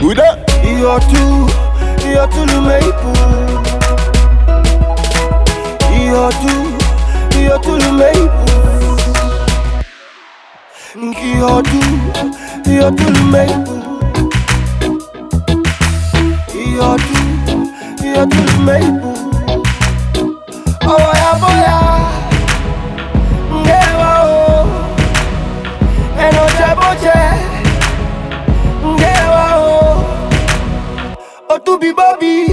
Who that? You're too meipu. You're too meipu. You're too meipu. You're too meipu. Oh yeah, boya. Ngewa o. Eno cheboche. Ngewa o. Otubi Bobby.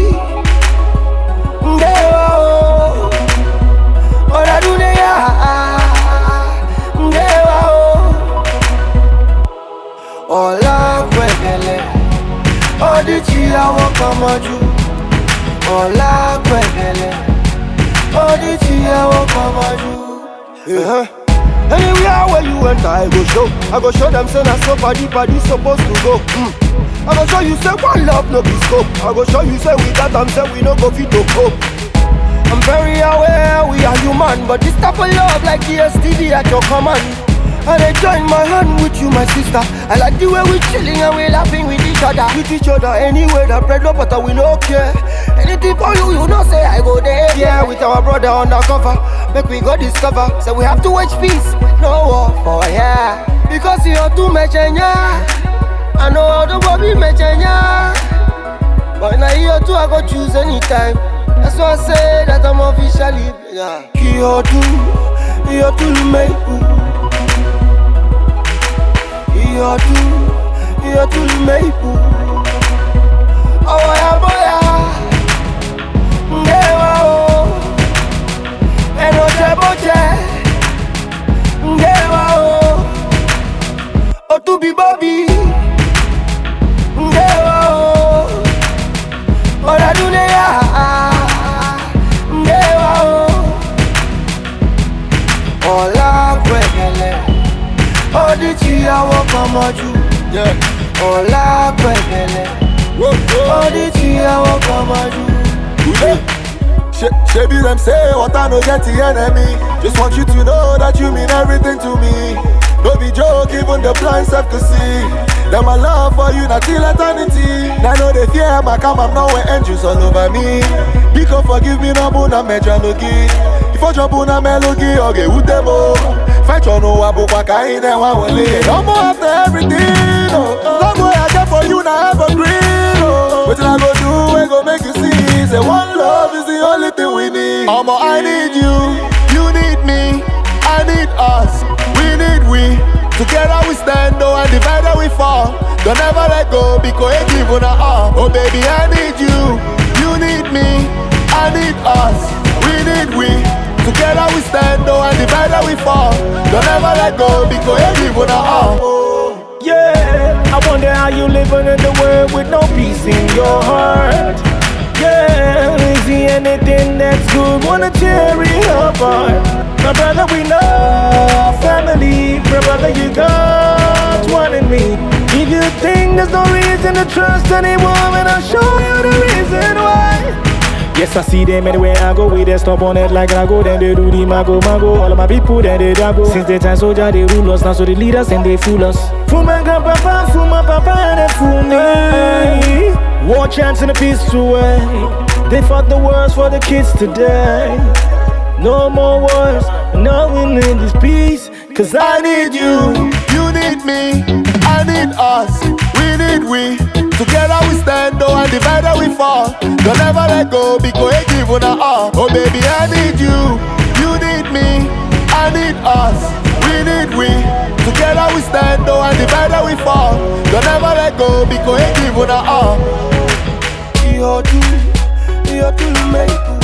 Ngewa o. Ora dunia. Ngewa o. Ola kwekele. Odichi awo kamaju. Ola kwekele. Odichi awo kamaju. Anywhere where you enter, I go show them say na so party supposed to go. I go show you say one love no be scope. I go show you say we got them, say we no go fit to cope. I'm very aware we are human, but this type of love like the STD at your command. And I join my hand with you, my sister. I like the way we chilling and we laughing with each other. Anyway, that bread no butter, we no care. Anything for you, you know say I go there. Yeah, with our brother undercover, make we go discover. So we have to watch peace, no war for yeah. Because you're too much I know how the Bobby mechanya. But now you're too, I go choose anytime. That's why I say that I'm officially yeah. You're too meipu. You're too meipu. Oh yeah, boya. Ngewa o. Eno cheboche. Ngewa o. Otubi Bobby. Ngewa o. Ora dunia. Ngewa o. Ola kwekele. Odichi awo kamaju. Yeah. Ola kwekele. Odichi awo kamaju. Who that? Shebi them say what I no get the enemy. Just want you to know that you mean everything to me. No be joke, even the blind self could see. That my love for you not till eternity. Now know they fear my come, I'm now with angels all over me. Because forgive me no buna mejalugi. If I jump on a melody, okay, who them all? Fight on no abu waka in there one will lay. No more after everything. Long way I get for you now evergreen. What I go do, I go make you see. Say one love is the only thing we need. I need you, you need me, I need us, we need we. Together we stand, though, and divided we fall. Don't ever let go, because you give on all. Oh baby, I need you, you need me, I need us, we need we. Together we stand, though, and divided we fall. Don't ever let go, because you give on all. Yeah, I wonder how you living in the world with no peace in your heart. Yeah, is there anything that's good, wanna tear it apart? My brother, we know family. My brother, you got one in me. If you think there's no reason to trust anyone, I'll show you the reason why. Yes, I see them anywhere I go. We they stop on it like I go. Then they do the mago. All of my people, then they go. Since the time soldier, they rule us. Now so they lead us and they fool us. Fool my grandpapa, fool my papa, and they fool me. War chants in a peaceful way. They fought the wars for the kids today. No more wars, no we need this peace. Cause I need you, you need me, I need us, we need we. Together we stand, though, and divided we fall. Don't ever let go, because you give on all. Oh baby, I need you, you need me, I need us, we need we. Together we stand, though, and divided we fall. Don't ever let go, because you give on all. You're too meipu.